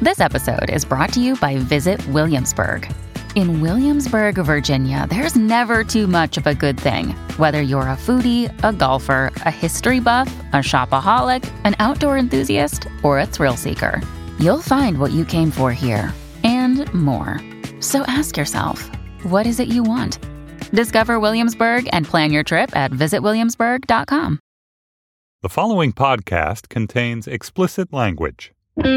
This episode is brought to you by Visit Williamsburg. In Williamsburg, Virginia, there's never too much of a good thing. Whether you're a foodie, a golfer, a history buff, a shopaholic, an outdoor enthusiast, or a thrill seeker, you'll find what you came for here and more. So ask yourself, what is it you want? Discover Williamsburg and plan your trip at visitwilliamsburg.com. The following podcast contains explicit language.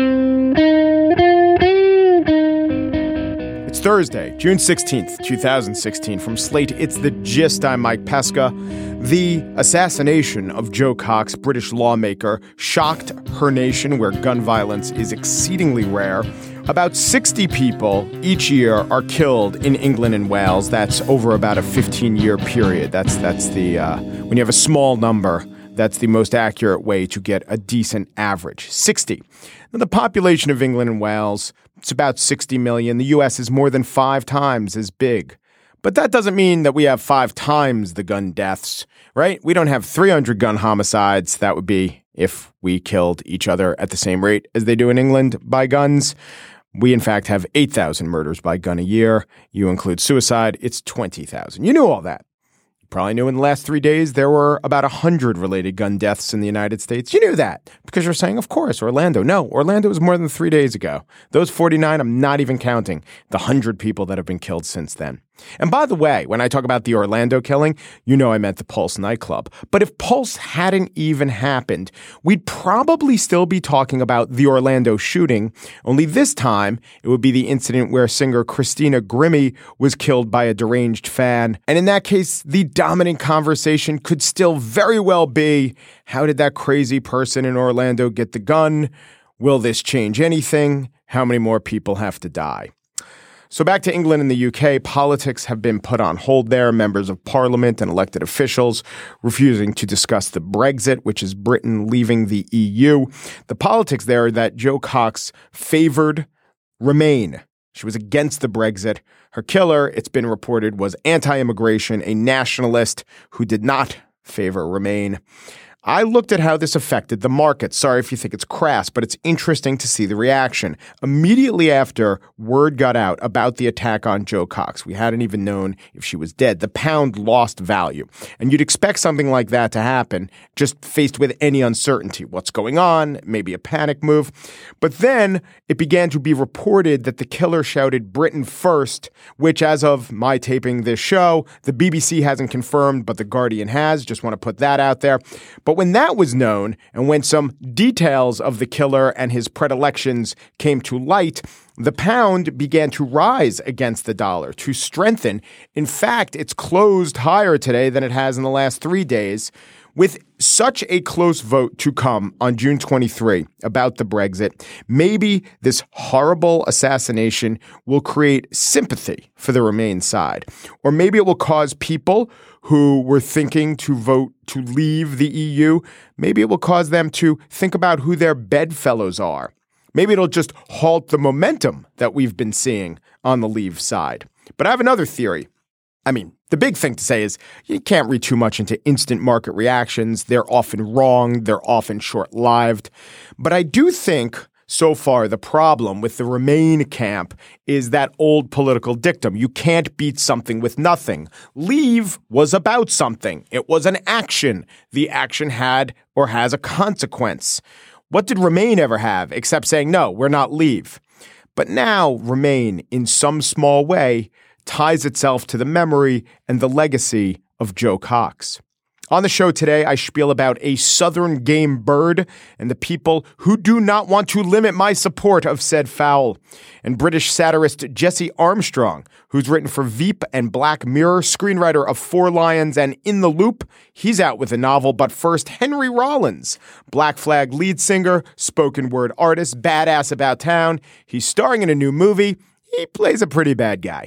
It's Thursday, June 16th, 2016. From Slate, it's The Gist. I'm Mike Pesca. The assassination of Jo Cox, British lawmaker, shocked her nation where gun violence is exceedingly rare. About 60 people each year are killed in England and Wales. That's over about a 15-year period. That's the when you have a small number, that's the most accurate way to get a decent average. 60. Now, the population of England and Wales, it's about 60 million. The U.S. is more than 5 times as big. But that doesn't mean that we have 5 times the gun deaths, right? We don't have 300 gun homicides. That would be if we killed each other at the same rate as they do in England by guns. We, in fact, have 8,000 murders by gun a year. You include suicide, it's 20,000. You knew all that. You probably knew in the last 3 days there were about 100 related gun deaths in the United States. You knew that because you're saying, of course, Orlando. No, Orlando was more than 3 days ago. Those 49, I'm not even counting the 100 people that have been killed since then. And by the way, when I talk about the Orlando killing, you know I meant the Pulse nightclub. But if Pulse hadn't even happened, we'd probably still be talking about the Orlando shooting, only this time it would be the incident where singer Christina Grimmie was killed by a deranged fan. And in that case, the dominant conversation could still very well be, how did that crazy person in Orlando get the gun? Will this change anything? How many more people have to die? So back to England and the UK, politics have been put on hold there. Members of parliament and elected officials refusing to discuss the Brexit, which is Britain leaving the EU. The politics there are that Jo Cox favored Remain. She was against the Brexit. Her killer, it's been reported, was anti-immigration, a nationalist who did not favor Remain. I looked at how this affected the market. Sorry if you think it's crass, but it's interesting to see the reaction. Immediately after word got out about the attack on Jo Cox, we hadn't even known if she was dead, the pound lost value. And you'd expect something like that to happen, just faced with any uncertainty. What's going on? Maybe a panic move. But then it began to be reported that the killer shouted Britain first, which as of my taping this show, the BBC hasn't confirmed, but The Guardian has. Just want to put that out there. But when that was known and when some details of the killer and his predilections came to light, the pound began to rise against the dollar, to strengthen. In fact, it's closed higher today than it has in the last 3 days. With such a close vote to come on June 23 about the Brexit, maybe this horrible assassination will create sympathy for the Remain side. Or maybe it will cause people who were thinking to vote to leave the EU, maybe it will cause them to think about who their bedfellows are. Maybe it'll just halt the momentum that we've been seeing on the Leave side. But I have another theory. I mean, the big thing to say is you can't read too much into instant market reactions. They're often wrong. They're often short-lived. But I do think so far the problem with the Remain camp is that old political dictum. You can't beat something with nothing. Leave was about something. It was an action. The action had or has a consequence. What did Remain ever have except saying, no, we're not Leave? But now Remain, in some small way, ties itself to the memory and the legacy of Jo Cox. On the show today, I spiel about a southern game bird and the people who do not want to limit my support of said fowl. And British satirist Jesse Armstrong, who's written for Veep and Black Mirror, screenwriter of Four Lions and In the Loop. He's out with a novel, but first, Henry Rollins, Black Flag lead singer, spoken word artist, badass about town. He's starring in a new movie. He plays a pretty bad guy.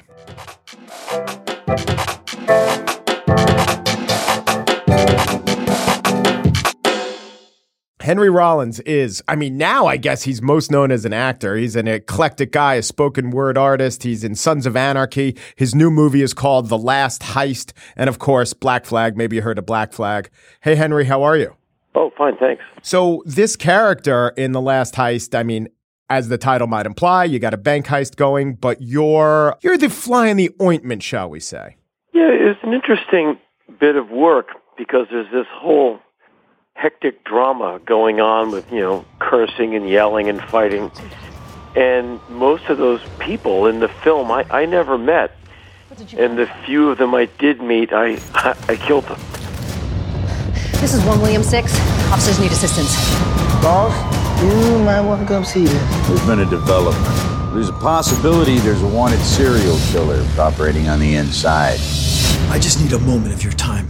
Henry Rollins is, now I guess he's most known as an actor. He's an eclectic guy, a spoken word artist. He's in Sons of Anarchy. His new movie is called The Last Heist. And of course, Black Flag. Maybe you heard of Black Flag. Hey, Henry, how are you? Oh, fine, thanks. So this character in The Last Heist, as the title might imply. You got a bank heist going, but you're the fly in the ointment, shall we say. Yeah, it's an interesting bit of work because there's this whole hectic drama going on with, cursing and yelling and fighting. And most of those people in the film I never met. And the few of them I did meet, I killed them. This is 1 William 6. Officers need assistance. Boss, you might want to come see this. There's been a development. There's a possibility there's a wanted serial killer operating on the inside. I just need a moment of your time.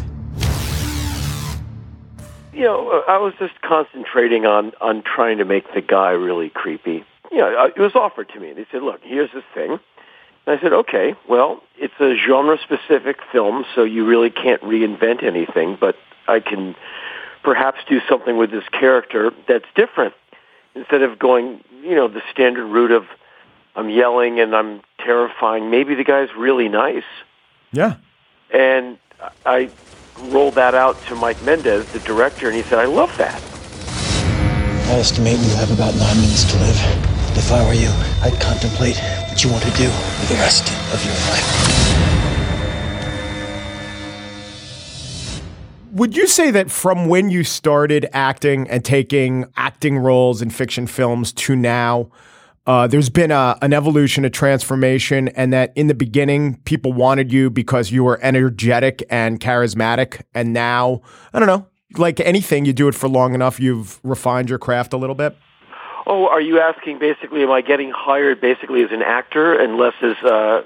I was just concentrating on trying to make the guy really creepy. It was offered to me. They said, look, here's this thing. And I said, okay, well, it's a genre-specific film, so you really can't reinvent anything, but I can perhaps do something with this character that's different. Instead of going, the standard route of I'm yelling and I'm terrifying, maybe the guy's really nice. Yeah. And I rolled that out to Mike Mendez, the director, and he said, I love that. I estimate you have about 9 minutes to live. If I were you, I'd contemplate what you want to do with the rest of your life. Would you say that from when you started acting and taking acting roles in fiction films to now, there's been an evolution, a transformation, and that in the beginning, people wanted you because you were energetic and charismatic, and now, I don't know, like anything, you do it for long enough, you've refined your craft a little bit? Oh, are you asking basically, am I getting hired basically as an actor and less as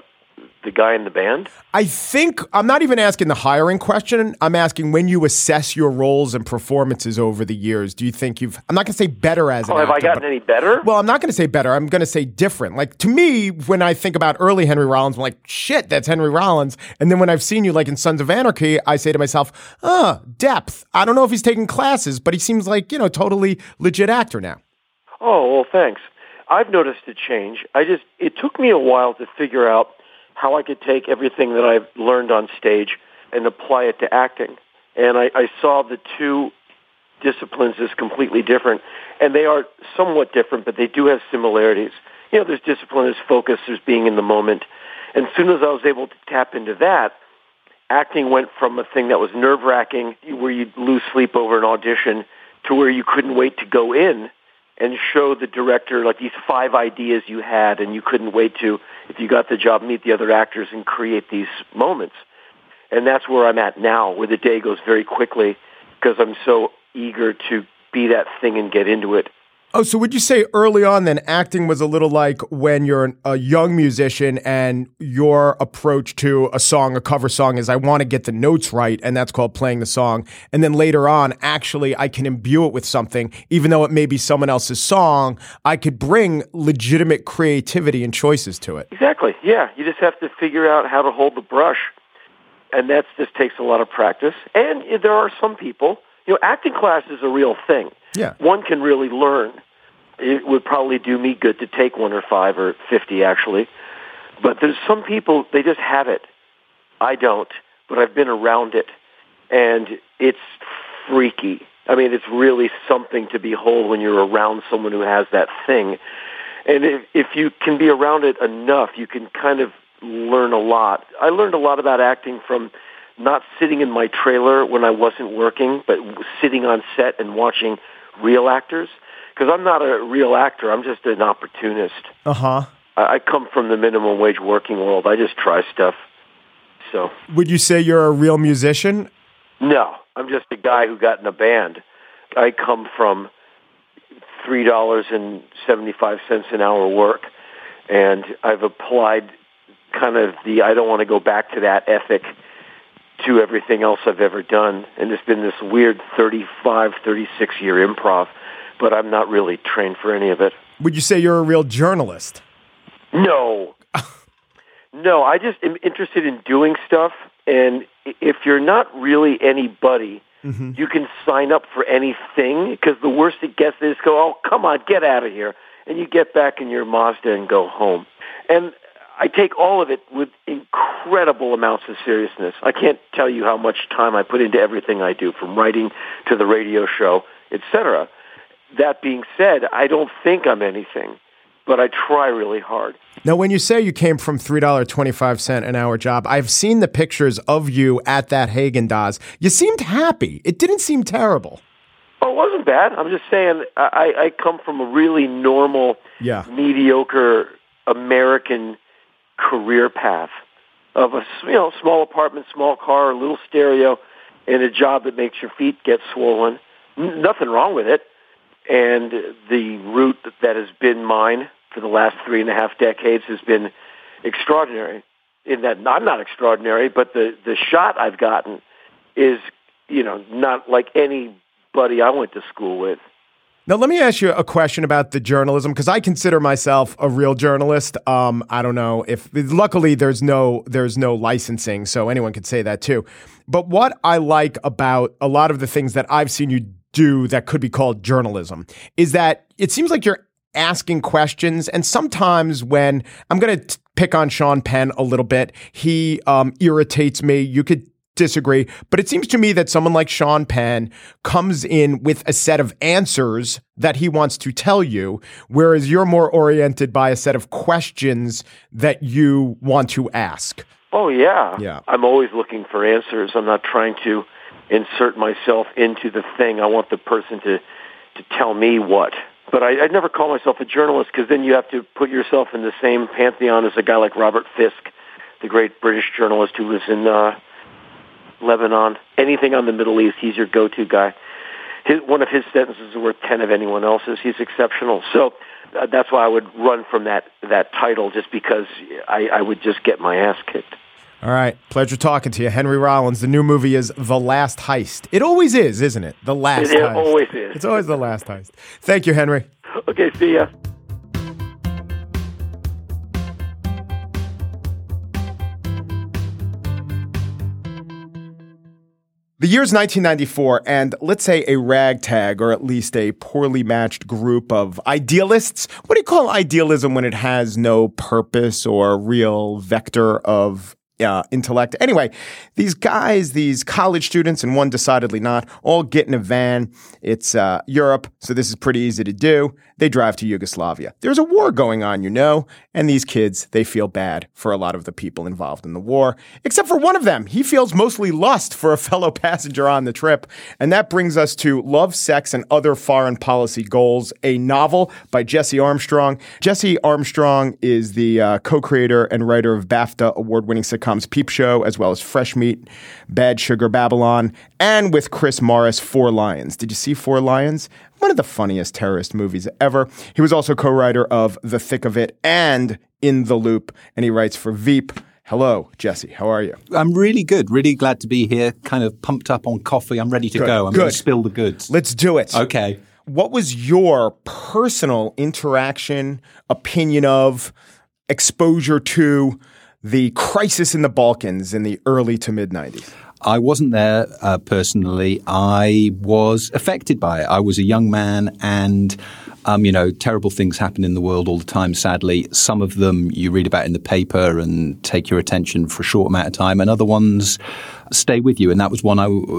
the guy in the band? I think, I'm not even asking the hiring question. I'm asking when you assess your roles and performances over the years, do you think I'm not going to say better as an actor. Have I gotten any better? Well, I'm not going to say better. I'm going to say different. Like, to me, when I think about early Henry Rollins, I'm like, shit, that's Henry Rollins. And then when I've seen you, like in Sons of Anarchy, I say to myself, depth. I don't know if he's taking classes, but he seems like, totally legit actor now. Oh, well, thanks. I've noticed a change. It took me a while to figure out how I could take everything that I've learned on stage and apply it to acting. And I saw the two disciplines as completely different. And they are somewhat different, but they do have similarities. There's discipline, there's focus, there's being in the moment. And as soon as I was able to tap into that, acting went from a thing that was nerve-wracking, where you'd lose sleep over an audition, to where you couldn't wait to go in and show the director like these 5 ideas you had, and you couldn't wait to, if you got the job, meet the other actors and create these moments. And that's where I'm at now, where the day goes very quickly because I'm so eager to be that thing and get into it. Oh, so would you say early on then acting was a little like when you're a young musician and your approach to a song, a cover song, is I want to get the notes right, and that's called playing the song. And then later on, actually, I can imbue it with something, even though it may be someone else's song, I could bring legitimate creativity and choices to it. Exactly, yeah. You just have to figure out how to hold the brush, and that just takes a lot of practice. And there are some people, acting class is a real thing. Yeah. One can really learn. It would probably do me good to take 1 or 5 or 50, actually. But there's some people, they just have it. I don't, but I've been around it. And it's freaky. I mean, it's really something to behold when you're around someone who has that thing. And if you can be around it enough, you can kind of learn a lot. I learned a lot about acting from not sitting in my trailer when I wasn't working, but sitting on set and watching real actors. Because I'm not a real actor. I'm just an opportunist. Uh-huh. I come from the minimum wage working world. I just try stuff. So. Would you say you're a real musician? No. I'm just a guy who got in a band. I come from $3.75 an hour work, and I've applied kind of the I don't want to go back to that ethic to everything else I've ever done. And it's been this weird 35, 36-year improv. But I'm not really trained for any of it. Would you say you're a real journalist? No. No, I just am interested in doing stuff, and if you're not really anybody, you can sign up for anything, because the worst it gets is go, oh, come on, get out of here, and you get back in your Mazda and go home. And I take all of it with incredible amounts of seriousness. I can't tell you how much time I put into everything I do, from writing to the radio show, etc. That being said, I don't think I'm anything. but I try really hard. Now, when you say you came from $3.25 an hour job, I've seen the pictures of you at that Haagen-Dazs. You seemed happy. It didn't seem terrible. Oh, it wasn't bad. I'm just saying I come from a really normal, mediocre American career path of a small apartment, small car, a little stereo, and a job that makes your feet get swollen. Nothing wrong with it. And the route that has been mine for the last 3.5 decades has been extraordinary. In that, I'm not extraordinary, but the shot I've gotten is, not like anybody I went to school with. Now, let me ask you a question about the journalism, because I consider myself a real journalist. I don't know if, luckily, there's no licensing, so anyone could say that too. But what I like about a lot of the things that I've seen you do that could be called journalism is that it seems like you're asking questions. And sometimes when I'm going to pick on Sean Penn a little bit, he irritates me. You could disagree, but it seems to me that someone like Sean Penn comes in with a set of answers that he wants to tell you, whereas you're more oriented by a set of questions that you want to ask. Oh, yeah. I'm always looking for answers. I'm not trying to insert myself into the thing. I want the person to tell me what. But I'd never call myself a journalist, because then you have to put yourself in the same pantheon as a guy like Robert Fisk, the great British journalist who was in Lebanon. Anything on the Middle East, he's your go-to guy. One of his sentences is worth 10 of anyone else's. He's exceptional. So that's why I would run from that title, just because I would just get my ass kicked. All right. Pleasure talking to you. Henry Rollins. The new movie is The Last Heist. It always is, isn't it? The Last Heist. It always is. It's always The Last Heist. Thank you, Henry. Okay, see ya. The year's 1994, and let's say a ragtag, or at least a poorly matched group of idealists. What do you call idealism when it has no purpose or real vector of intellect? Anyway, these guys, these college students, and one decidedly not, all get in a van. It's Europe, so this is pretty easy to do. They drive to Yugoslavia. There's a war going on, and these kids, they feel bad for a lot of the people involved in the war, except for one of them. He feels mostly lust for a fellow passenger on the trip. And that brings us to Love, Sex, and Other Foreign Policy Goals, a novel by Jesse Armstrong. Jesse Armstrong is the co-creator and writer of BAFTA award-winning sitcoms Peep Show, as well as Fresh Meat, Bad Sugar Babylon, and with Chris Morris, Four Lions. Did you see Four Lions? One of the funniest terrorist movies ever. He was also co-writer of The Thick of It and In the Loop, and he writes for Veep. Hello, Jesse. How are you? I'm really good. Really glad to be here. Kind of pumped up on coffee. I'm ready to go. I'm going to spill the goods. Let's do it. Okay. What was your personal interaction, opinion of, exposure to the crisis in the Balkans in the early to mid-90s? I wasn't there personally. I was affected by it. I was a young man, and terrible things happen in the world all the time, sadly. Some of them you read about in the paper and take your attention for a short amount of time, and other ones stay with you. And that was one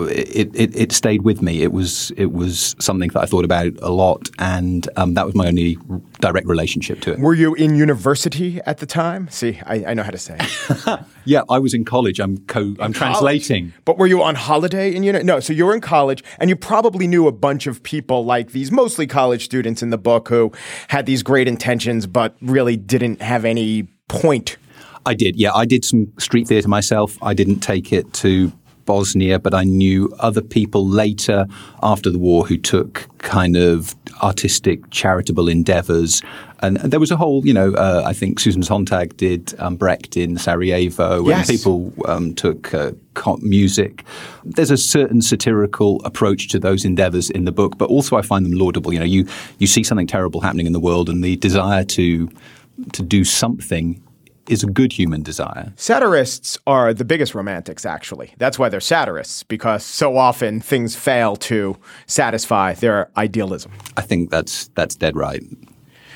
it stayed with me. It was something that I thought about a lot, and that was my only direct relationship to it. Were you in university at the time? See, I know how to say it. Yeah, I was in college. I'm translating. But were you on holiday in No, so you were in college, and you probably knew a bunch of people like these, mostly college students in the book, who had these great intentions but really didn't have any point. I did, yeah. I did some street theatre myself. I didn't take it to Bosnia, but I knew other people later after the war who took kind of artistic, charitable endeavours. And there was a whole, I think Susan Sontag did Brecht in Sarajevo, yes. And people took music. There's a certain satirical approach to those endeavours in the book, but also I find them laudable. You see something terrible happening in the world, and the desire to do something is a good human desire. Satirists are the biggest romantics, actually. That's why they're satirists, because so often things fail to satisfy their idealism. I think that's dead right.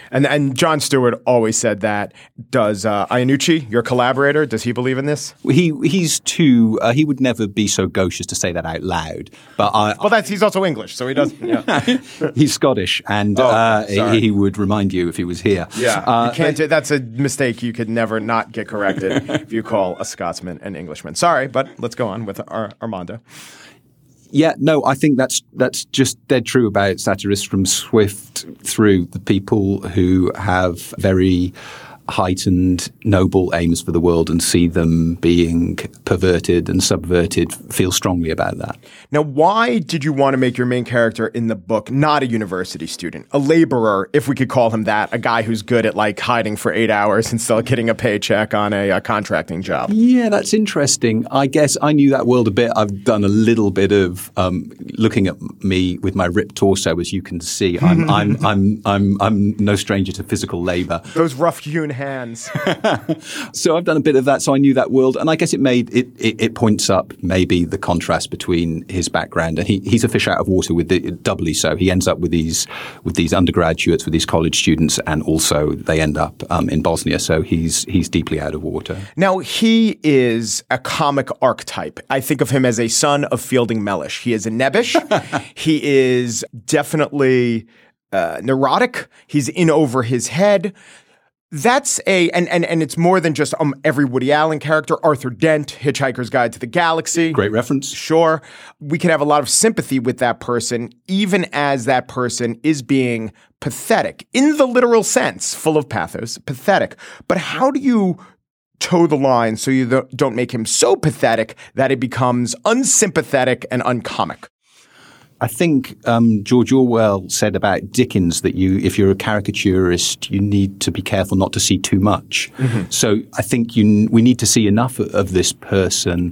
And Jon Stewart always said that. Does Iannucci, your collaborator, does he believe in this? He's too. He would never be so gauche as to say that out loud. But he's also English, so he doesn't. Yeah. He's Scottish, and he would remind you if he was here. Yeah, you can't. That's a mistake. You could never not get corrected if you call a Scotsman an Englishman. Sorry, but let's go on with Armando. Yeah, no, I think that's just dead true about satirists from Swift through. The people who have very heightened, noble aims for the world and see them being perverted and subverted feel strongly about that. Now, why did you want to make your main character in the book not a university student, a laborer, if we could call him that, a guy who's good at like hiding for 8 hours and still getting a paycheck on a contracting job? Yeah, that's interesting. I guess I knew that world a bit. I've done a little bit of looking at me with my ripped torso, as you can see. I'm no stranger to physical labor. Those rough-hewn hands. So I've done a bit of that, so I knew that world, and I guess it points up maybe the contrast between his background, and he's a fish out of water with doubly so. He ends up with these undergraduates, with these college students, and also they end up in Bosnia, so he's deeply out of water. Now, he is a comic archetype. I think of him as a son of Fielding Mellish. He is a nebbish. He is definitely neurotic. He's in over his head. That's and it's more than just every Woody Allen character. Arthur Dent, Hitchhiker's Guide to the Galaxy. Great reference. Sure. We can have a lot of sympathy with that person, even as that person is being pathetic, in the literal sense, full of pathos, pathetic. But how do you toe the line so you don't make him so pathetic that it becomes unsympathetic and uncomic? I think George Orwell said about Dickens that if you're a caricaturist, you need to be careful not to see too much. Mm-hmm. So I think we need to see enough of this person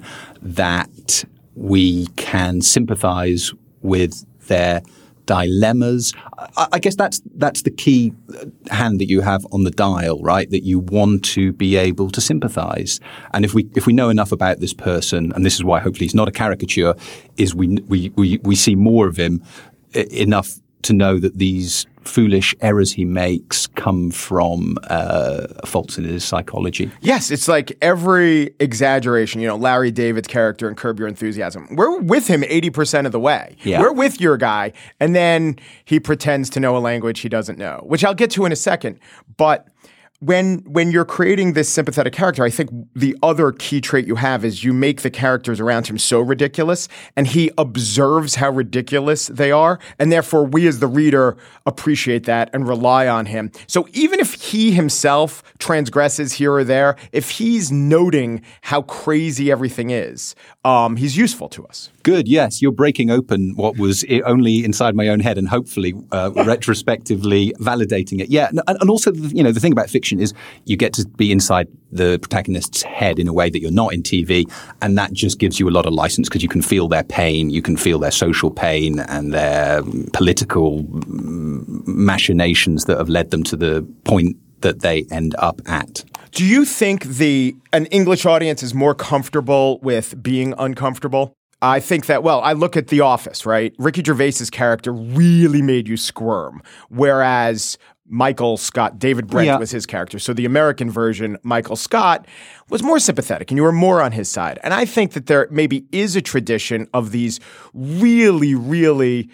that we can sympathize with their dilemmas. I guess that's the key hand that you have on the dial, right? That you want to be able to sympathize. And if we know enough about this person, and this is why hopefully he's not a caricature, is we see more of him enough to know that these foolish errors he makes come from faults in his psychology. Yes, it's like every exaggeration, Larry David's character in Curb Your Enthusiasm. We're with him 80% of the way. Yeah. We're with your guy, and then he pretends to know a language he doesn't know, which I'll get to in a second. But when you're creating this sympathetic character, I think the other key trait you have is you make the characters around him so ridiculous, and he observes how ridiculous they are, and therefore we as the reader appreciate that and rely on him. So even if he himself transgresses here or there, if he's noting how crazy everything is, he's useful to us. Good, yes. You're breaking open what was only inside my own head and hopefully retrospectively validating it. Yeah, and also, the thing about fiction is you get to be inside the protagonist's head in a way that you're not in TV, and that just gives you a lot of license because you can feel their pain, you can feel their social pain and their political machinations that have led them to the point that they end up at. Do you think an English audience is more comfortable with being uncomfortable? I think that, I look at The Office, right? Ricky Gervais's character really made you squirm, whereas Michael Scott, David Brent was his character. So the American version, Michael Scott, was more sympathetic and you were more on his side. And I think that there maybe is a tradition of these really, really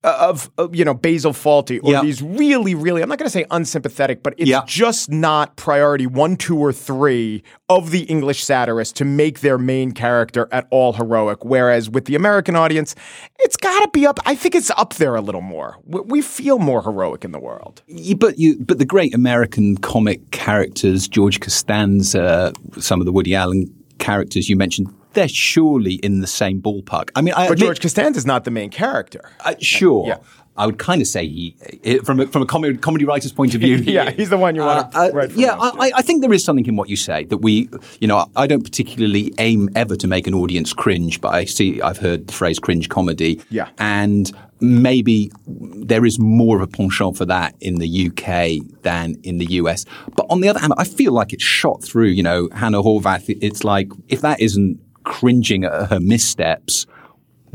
Basil Fawlty or these really, really, I'm not going to say unsympathetic, but it's just not priority 1, 2, or 3 of the English satirists to make their main character at all heroic. Whereas with the American audience, it's got to be up. I think it's up there a little more. We feel more heroic in the world. But the great American comic characters, George Costanza, some of the Woody Allen characters you mentioned, they're surely in the same ballpark. I mean, but George Costanza is not the main character. Sure. Yeah. I would kind of say from a comedy writer's point of view. He's the one you want to write for. I think there is something in what you say that I don't particularly aim ever to make an audience cringe, but I've heard the phrase cringe comedy. Yeah. And maybe there is more of a penchant for that in the UK than in the US. But on the other hand, I feel like it's shot through, Hannah Horvath. It's like, if that isn't cringing at her missteps, what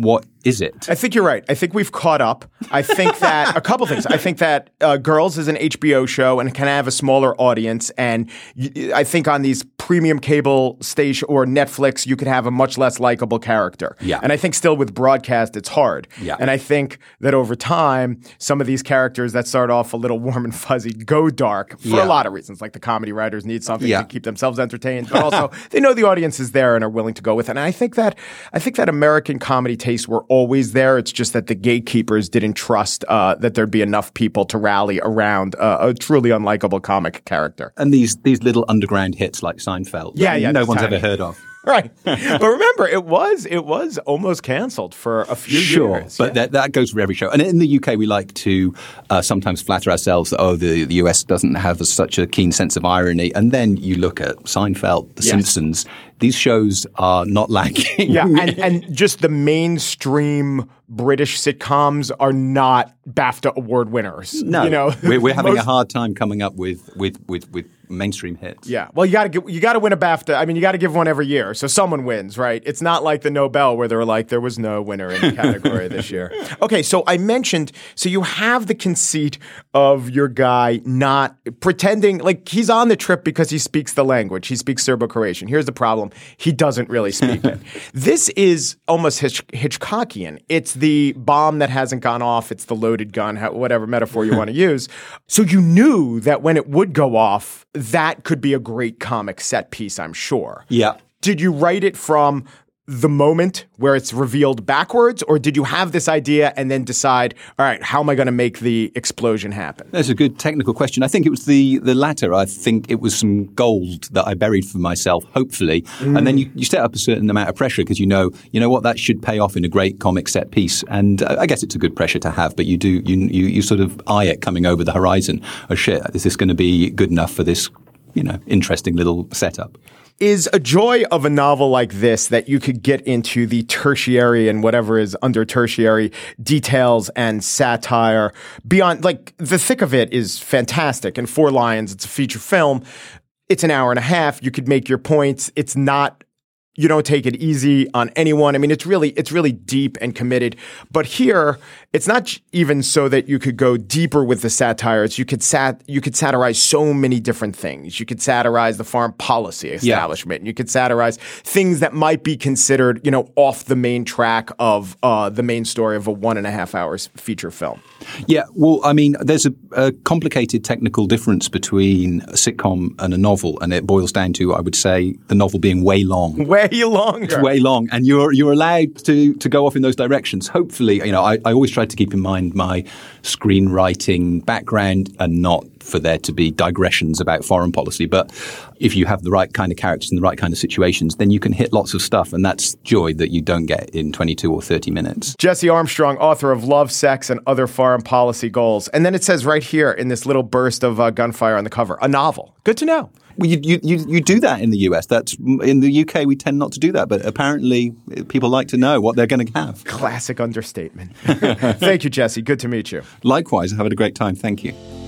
is it? I think you're right. I think we've caught up. I think that a couple things. I think that Girls is an HBO show and can have a smaller audience. And I think on these premium cable station or Netflix, you could have a much less likable character. Yeah. And I think still with broadcast, it's hard. Yeah. And I think that over time, some of these characters that start off a little warm and fuzzy go dark for a lot of reasons. Like the comedy writers need something to keep themselves entertained, but also they know the audience is there and are willing to go with it. And I think that American comedy tastes were always there. It's just that the gatekeepers didn't trust that there'd be enough people to rally around a truly unlikable comic character. And these little underground hits like Seinfeld, no one's ever heard of. Right. But remember, it was almost canceled for a few years. But that goes for every show. And in the UK, we like to sometimes flatter ourselves that, the US doesn't have such a keen sense of irony. And then you look at Seinfeld, The Simpsons. These shows are not lacking. Yeah, and just the mainstream British sitcoms are not BAFTA award winners. No, we're having a hard time coming up with mainstream hits. Yeah, well, you got to win a BAFTA. I mean, you got to give one every year, so someone wins, right? It's not like the Nobel where they were like, there was no winner in the category this year. Okay, so I mentioned, so you have the conceit of your guy not pretending like he's on the trip because he speaks the language. He speaks Serbo-Croatian. Here's the problem. He doesn't really speak it. This is almost Hitchcockian. It's the bomb that hasn't gone off. It's the loaded gun, whatever metaphor you want to use. So you knew that when it would go off, that could be a great comic set piece, I'm sure. Yeah. Did you write it from the moment where it's revealed backwards, or did you have this idea and then decide, all right, how am I going to make the explosion happen? That's a good technical question. I think it was the latter. I think it was some gold that I buried for myself, hopefully. And then you set up a certain amount of pressure because you know what, that should pay off in a great comic set piece. And I guess it's a good pressure to have, but you sort of eye it coming over the horizon. Oh shit, is this going to be good enough for this, interesting little setup? Is a joy of a novel like this that you could get into the tertiary and whatever is under tertiary details and satire beyond, like, the thick of it is fantastic. In 4 lines, it's a feature film. It's an hour and a half. You could make your points. It's not, you don't take it easy on anyone. I mean, it's really deep and committed. But here, it's not even so that you could go deeper with the satires. You could satirize so many different things. You could satirize the foreign policy establishment. Yeah. You could satirize things that might be considered, off the main track of the main story of a 1.5 hours feature film. Yeah, well, I mean, there's a complicated technical difference between a sitcom and a novel, and it boils down to, I would say, the novel being way long. Way longer. It's way long, and you're allowed to go off in those directions. Hopefully, I always try to keep in mind my screenwriting background and not for there to be digressions about foreign policy. But if you have the right kind of characters in the right kind of situations, then you can hit lots of stuff, and that's joy that you don't get in 22 or 30 minutes. Jesse Armstrong, author of Love, Sex, and Other Foreign Policy Goals. And then it says right here in this little burst of gunfire on the cover, a novel. Good to know. Well, you do that in the US. That's in the UK. We tend not to do that, but apparently people like to know what they're going to have. Classic understatement. Thank you, Jesse. Good to meet you. Likewise. I've had a great time. Thank you.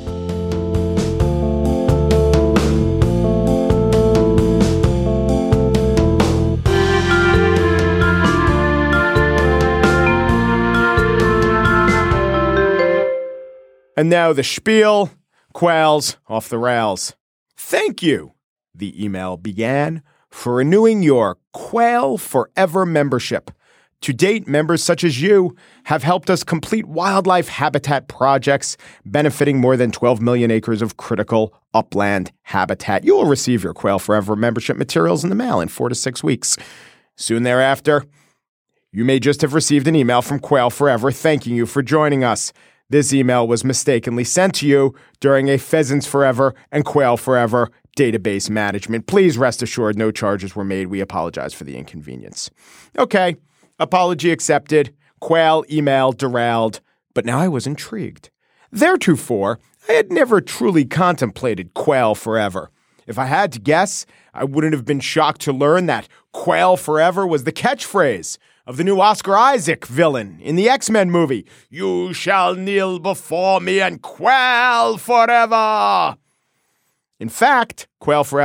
And now the spiel, Quails off the rails. Thank you, the email began, for renewing your Quail Forever membership. To date, members such as you have helped us complete wildlife habitat projects benefiting more than 12 million acres of critical upland habitat. You will receive your Quail Forever membership materials in the mail in 4 to 6 weeks. Soon thereafter, you may just have received an email from Quail Forever thanking you for joining us. This email was mistakenly sent to you during a Pheasants Forever and Quail Forever database management. Please rest assured no charges were made. We apologize for the inconvenience. Okay, apology accepted. Quail email derailed. But now I was intrigued. Theretofore, I had never truly contemplated Quail Forever. If I had to guess, I wouldn't have been shocked to learn that Quail Forever was the catchphrase of the new Oscar Isaac villain in the X-Men movie, You shall kneel before me and quail forever. In fact, Quail Forever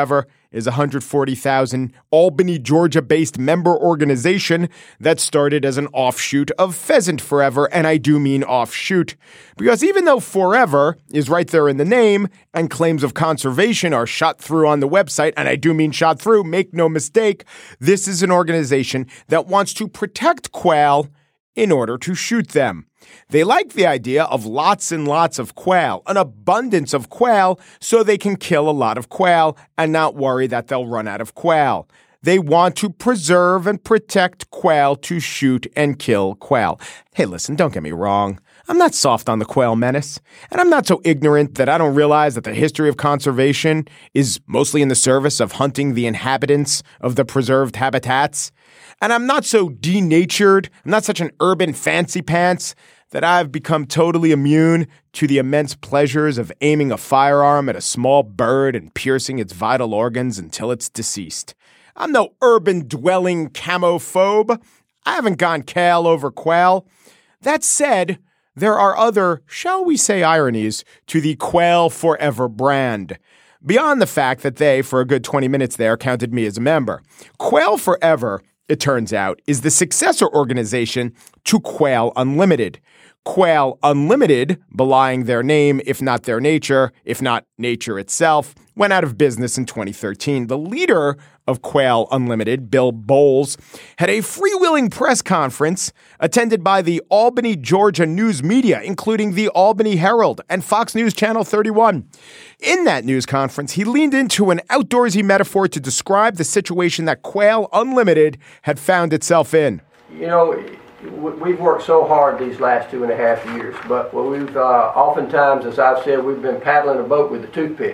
is a 140,000 Albany, Georgia-based member organization that started as an offshoot of Pheasant Forever, and I do mean offshoot, because even though forever is right there in the name and claims of conservation are shot through on the website, and I do mean shot through, make no mistake, this is an organization that wants to protect quail in order to shoot them. They like the idea of lots and lots of quail, an abundance of quail, so they can kill a lot of quail and not worry that they'll run out of quail. They want to preserve and protect quail to shoot and kill quail. Hey, listen, don't get me wrong. I'm not soft on the quail menace, and I'm not so ignorant that I don't realize that the history of conservation is mostly in the service of hunting the inhabitants of the preserved habitats. And I'm not so denatured, I'm not such an urban fancy pants that I've become totally immune to the immense pleasures of aiming a firearm at a small bird and piercing its vital organs until it's deceased. I'm no urban-dwelling camophobe. I haven't gone kale over quail. That said, there are other, shall we say, ironies to the Quail Forever brand. Beyond the fact that they, for a good 20 minutes there, counted me as a member. Quail Forever, it turns out, is the successor organization to Quail Unlimited. Quail Unlimited, belying their name, if not their nature, if not nature itself, went out of business in 2013. The leader of Quail Unlimited, Bill Bowles, had a freewheeling press conference attended by the Albany, Georgia news media, including the Albany Herald and Fox News Channel 31. In that news conference, he leaned into an outdoorsy metaphor to describe the situation that Quail Unlimited had found itself in. You know, we've worked so hard these last 2.5 years, but we've oftentimes, as I've said, we've been paddling a boat with a toothpick.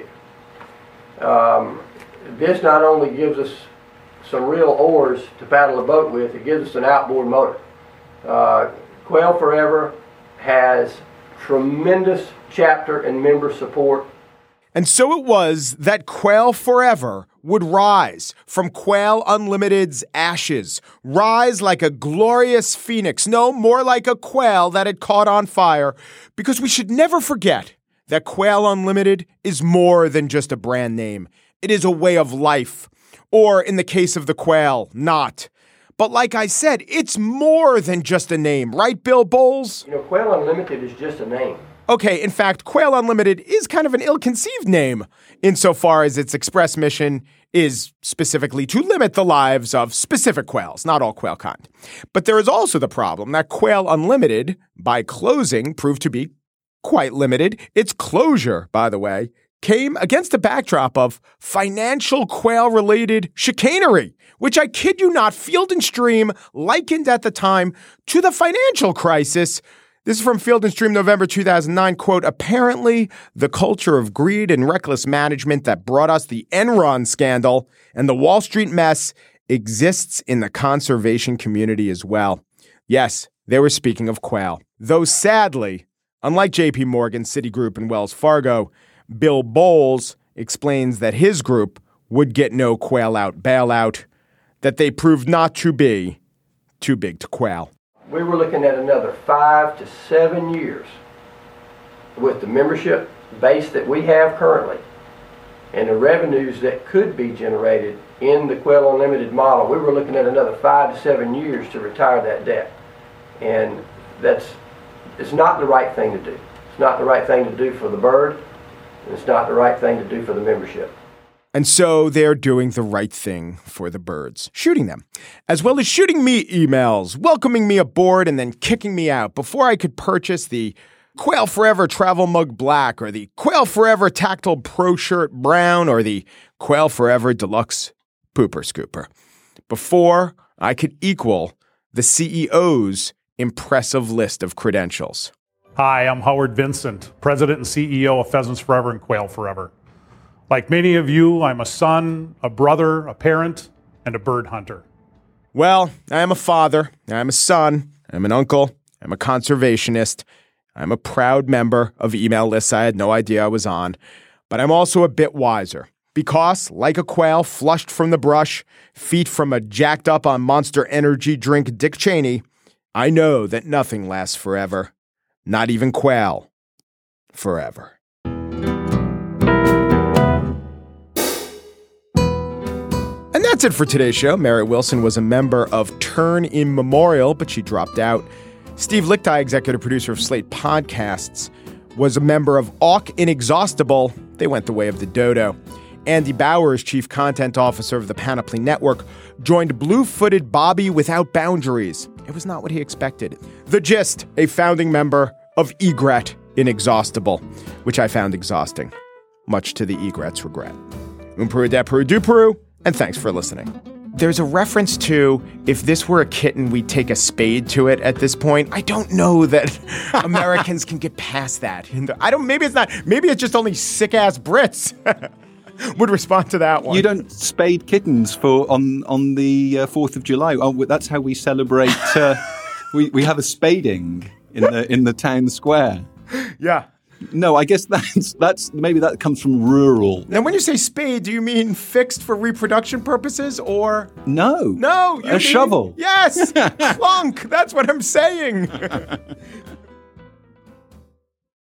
This not only gives us some real oars to paddle a boat with, it gives us an outboard motor. Quail Forever has tremendous chapter and member support. And so it was that Quail Forever would rise from Quail Unlimited's ashes, rise like a glorious phoenix, no more like a quail that had caught on fire, because we should never forget that Quail Unlimited is more than just a brand name. It is a way of life, or in the case of the quail, not. But like I said, it's more than just a name, right, Bill Bowles? You know, Quail Unlimited is just a name. Okay, in fact, Quail Unlimited is kind of an ill-conceived name insofar as its express mission is specifically to limit the lives of specific quails, not all quail kind. But there is also the problem that Quail Unlimited, by closing, proved to be quite limited. Its closure, by the way, came against a backdrop of financial quail-related chicanery, which I kid you not, Field & Stream likened at the time to the financial crisis. This is from Field & Stream, November 2009, quote, apparently the culture of greed and reckless management that brought us the Enron scandal and the Wall Street mess exists in the conservation community as well. Yes, they were speaking of quail. Though sadly, unlike JP Morgan, Citigroup, and Wells Fargo, Bill Bowles explains that his group would get no quail-out bailout, that they proved not to be too big to quail. We were looking at another 5 to 7 years with the membership base that we have currently and the revenues that could be generated in the Quail Unlimited model. We were looking at another 5 to 7 years to retire that debt. And it's not the right thing to do. It's not the right thing to do for the bird, and it's not the right thing to do for the membership. And so they're doing the right thing for the birds, shooting them, as well as shooting me emails, welcoming me aboard and then kicking me out before I could purchase the Quail Forever Travel Mug Black or the Quail Forever Tactile Pro Shirt Brown or the Quail Forever Deluxe Pooper Scooper. Before I could equal the CEO's impressive list of credentials. Hi, I'm Howard Vincent, President and CEO of Pheasants Forever and Quail Forever. Like many of you, I'm a son, a brother, a parent, and a bird hunter. Well, I am a father, I'm a son, I'm an uncle, I'm a conservationist, I'm a proud member of email lists I had no idea I was on, but I'm also a bit wiser. Because, like a quail flushed from the brush, feet from a jacked up on Monster Energy drink Dick Cheney, I know that nothing lasts forever. Not even quail. Forever. that's it for today's show. Mary Wilson was a member of Turn In Memorial, but she dropped out. Steve Lichtai, executive producer of Slate Podcasts, was a member of Auk Inexhaustible. They went the way of the dodo. Andy Bowers, chief content officer of the Panoply Network, joined blue-footed Bobby Without Boundaries. It was not what he expected. The Gist, a founding member of Egret Inexhaustible, which I found exhausting, much to the Egret's regret. Peru de Peru du Peru, and thanks for listening. There's a reference to, if this were a kitten, we'd take a spade to it at this point. I don't know that Americans can get past that. Maybe it's not. Maybe it's just only sick-ass Brits would respond to that one. You don't spade kittens on the 4th of July. Oh, that's how we celebrate. We have a spading in the town square. Yeah. No, I guess that's maybe that comes from rural. Now, when you say spade, do you mean fixed for reproduction purposes or? No. No. A shovel. Yes. Clunk. That's what I'm saying.